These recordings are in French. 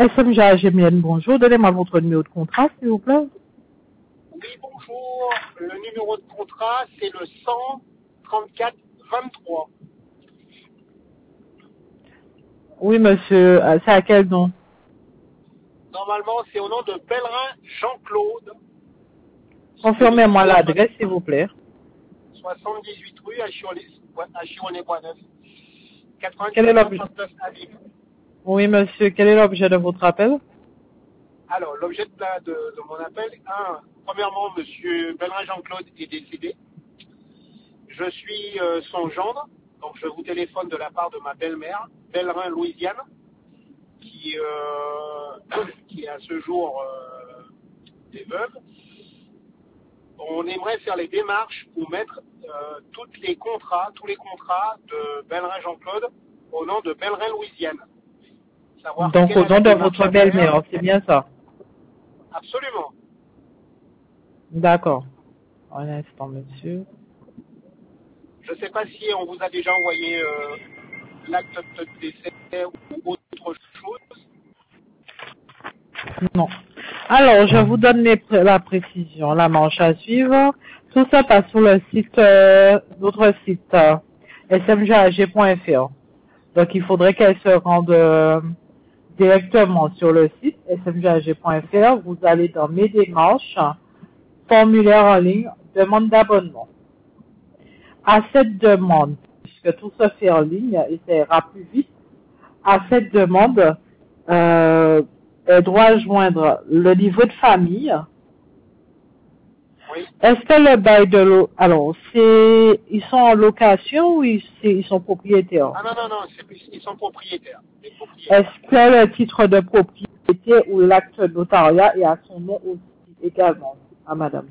SMG Gémienne, bonjour. Donnez-moi votre numéro de contrat, s'il vous plaît. Oui, bonjour. Le numéro de contrat, c'est le 134-23. Oui, monsieur. C'est à quel nom? Normalement, c'est au nom de Pellerin Jean-Claude. Confirmez-moi l'adresse, s'il vous plaît. 78 rue à Chironnay-Boisneuf. Quel est l'objet? 97 Avenue. Oui, monsieur. Quel est l'objet de votre appel? Alors, l'objet de mon appel, premièrement, monsieur Pellerin Jean-Claude est décédé. Je suis son gendre, donc je vous téléphone de la part de ma belle-mère, Pellerin Louisiane, qui à ce jour est veuve. On aimerait faire les démarches pour mettre tous les contrats de Pellerin Jean-Claude au nom de Pellerin Louisiane. Savoir Donc, quelle au est la nom de démarche votre à faire. belle-mère, c'est bien ça? Absolument. D'accord. Un instant, monsieur. Je ne sais pas si on vous a déjà envoyé l'acte de décès ou autre chose. Non. Alors, je vous donne la précision, la manche à suivre. Tout ça passe sur le site, notre site, smgag.fr. Donc, il faudrait qu'elle se rende directement sur le site smgag.fr. Vous allez dans mes démarches, formulaire en ligne, demande d'abonnement. À cette demande, puisque tout se fait en ligne et ça ira plus vite, à cette demande, elle doit joindre le niveau de famille. Oui. Est-ce que le bail de l'eau, alors, ils sont en location ou ils sont propriétaires? Ah non, ils sont propriétaires. Des propriétaires. Est-ce que le titre de propriété ou l'acte notariat est à son nom aussi également, à madame?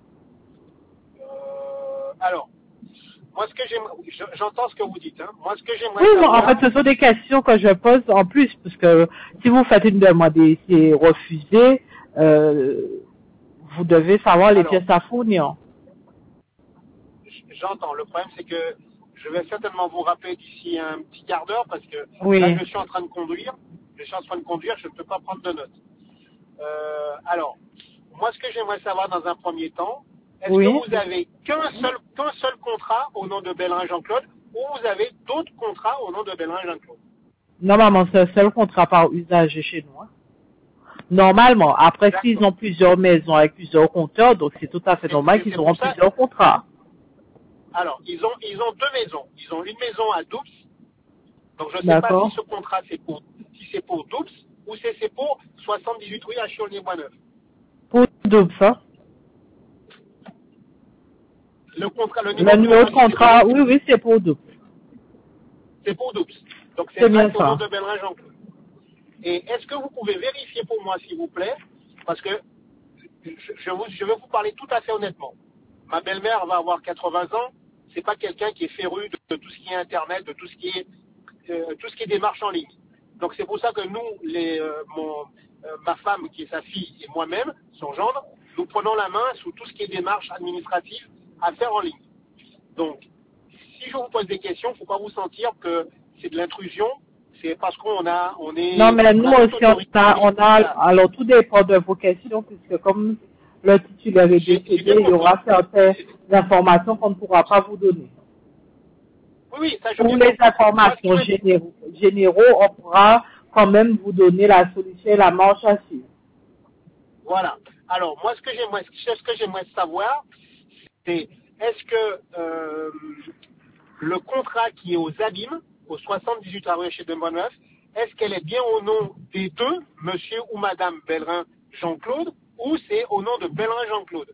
Alors, moi, j'entends ce que vous dites. Hein. Moi, ce que j'aimerais Oui, non, en savoir... fait, ce sont des questions que je pose en plus, parce que si vous faites une demande et c'est refusé, vous devez savoir les Alors, pièces à fournir. j'entends. Le problème, c'est que je vais certainement vous rappeler d'ici un petit quart d'heure, parce que là, Oui. je suis en train de conduire. Je ne peux pas prendre de notes. Alors, moi, ce que j'aimerais savoir dans un premier temps, est-ce que Oui. vous avez qu'un seul contrat au nom de Pellerin Jean-Claude, ou vous avez d'autres contrats au nom de Pellerin Jean-Claude? Normalement, c'est un seul contrat par usager chez nous. Hein. Normalement, après, s'ils D'accord. ont plusieurs maisons avec plusieurs compteurs, donc c'est tout à fait normal qu'ils C'est auront pour ça. plusieurs contrats. Alors, ils ont deux maisons. Ils ont une maison à Doubs. Donc, je ne sais pas si D'accord. ce contrat, si c'est pour Doubs ou si c'est pour 78 rue à Chironnay-Boisneuf. Pour double, ça. Le Le numéro de numéro contrat de que je vais donner, contrat, oui, c'est pour double. c'est pour Doubs. Donc, C'est c'est bien au nom ça. de Pellerin Jean-Claude. Et est-ce que vous pouvez vérifier pour moi, s'il vous plaît, parce que je vais vous parler tout à fait honnêtement. Ma belle-mère va avoir 80 ans. C'est pas quelqu'un qui est féru de tout ce qui est Internet, de tout ce qui est démarche en ligne. Donc c'est pour ça que nous, ma femme qui est sa fille et moi-même, son gendre, nous prenons la main sous tout ce qui est démarche administrative à faire en ligne. Donc, si je vous pose des questions, il ne faut pas vous sentir que c'est de l'intrusion. C'est parce qu'on Non, a mais nous toute aussi, autorité. alors tout dépend de vos questions, puisque comme le titulaire est J'ai bien décédé, il y compris. aura certaines informations qu'on ne pourra pas vous donner. Oui, ça j'ai Pour bien les compris. Moi, ce qui informations me... généraux, on pourra quand même vous donner la solution et la manche à suivre. Voilà. Alors, moi, ce que j'aimerais savoir, c'est est-ce que le contrat qui est aux Abîmes, au 78 avril chez Demboneuf, est-ce qu'elle est bien au nom des deux, monsieur ou madame Pellerin Jean-Claude, ou c'est au nom de Pellerin Jean-Claude?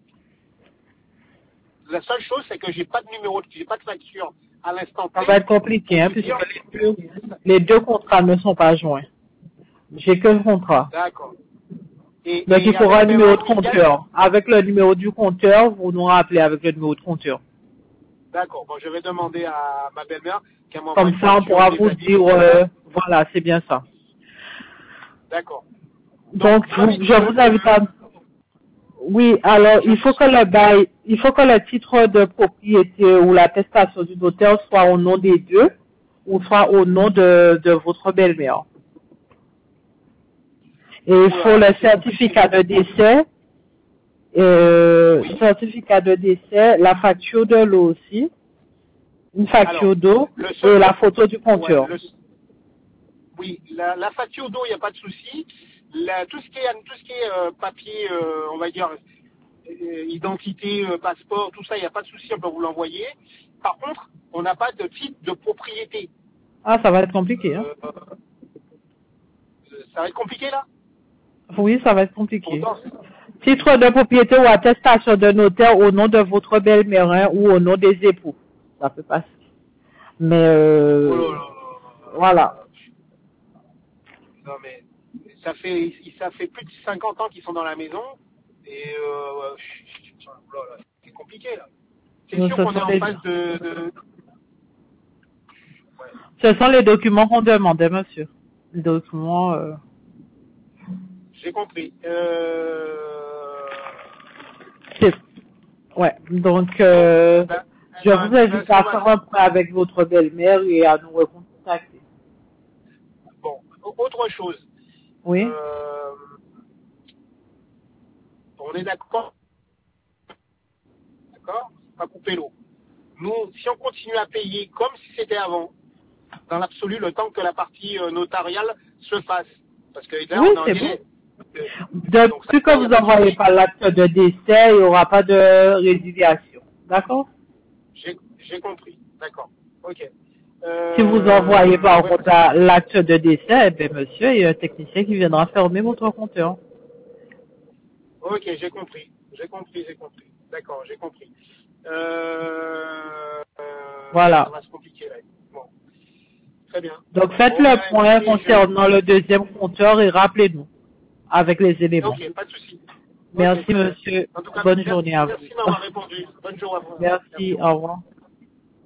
La seule chose, c'est que j'ai pas de facture à l'instant Ça va T être compliqué, pour hein, vous puisque dire. les deux contrats ne sont pas joints. J'ai que le contrat. D'accord. Donc il Et faudra avec un numéro Pellerin de Louisiane. compteur. Avec le numéro du compteur, vous nous rappelez avec le numéro de compteur. D'accord. Bon, je vais demander à ma belle-mère qu'elle m'envoie Comme une ça, on facture pourra des vous Abîmes. dire, voilà, c'est bien ça. D'accord. Donc, Donc, vous m'avez dit je vous invite à... que Oui, alors, il faut que le titre de propriété ou l'attestation du notaire soit au nom des deux, ou soit au nom de votre belle-mère. Et il faut le certificat de décès, la facture de l'eau aussi, une facture d'eau et la photo du compteur. Oui, la facture d'eau, il n'y a pas de souci. Tout ce qui est papier, on va dire, identité, passeport, tout ça, il n'y a pas de souci, on peut vous l'envoyer. Par contre, on n'a pas de titre de propriété. Ah, ça va être compliqué, hein? Ça va être compliqué, là? Oui, ça va être compliqué. Pourtant, Titre de propriété ou attestation de notaire au nom de votre belle-mère ou au nom des époux. Ça peut passer. Mais voilà. Non mais ça fait plus de 50 ans qu'ils sont dans la maison et c'est compliqué là. C'est sûr qu'on est en phase de... Ouais. Ce sont les documents qu'on demandait, monsieur. Les documents... J'ai compris. Ouais, donc je vous invite à faire un point avec votre belle-mère et à nous recontacter. Bon, autre chose. Oui. On est d'accord? D'accord? Pas couper l'eau. Nous, si on continue à payer comme si c'était avant, dans l'absolu, le temps que la partie notariale se fasse. Parce que là, oui, on est en délai. Depuis que vous n'envoyez pas l'acte de décès, il n'y aura pas de résiliation. D'accord? J'ai compris. D'accord. Ok. Si vous envoyez par contre l'acte de décès, eh bien, monsieur, il y a un technicien qui viendra fermer votre compteur. Ok, j'ai compris. D'accord, j'ai compris. Voilà. Ça va se compliquer là. Bon. Très bien. Donc faites le point concernant le deuxième compteur et rappelez-nous avec les éléments. Ok, pas de souci. Merci monsieur. En tout cas, Bonne journée à vous. Merci de m'avoir répondu. Bonne journée à vous. Merci, au revoir.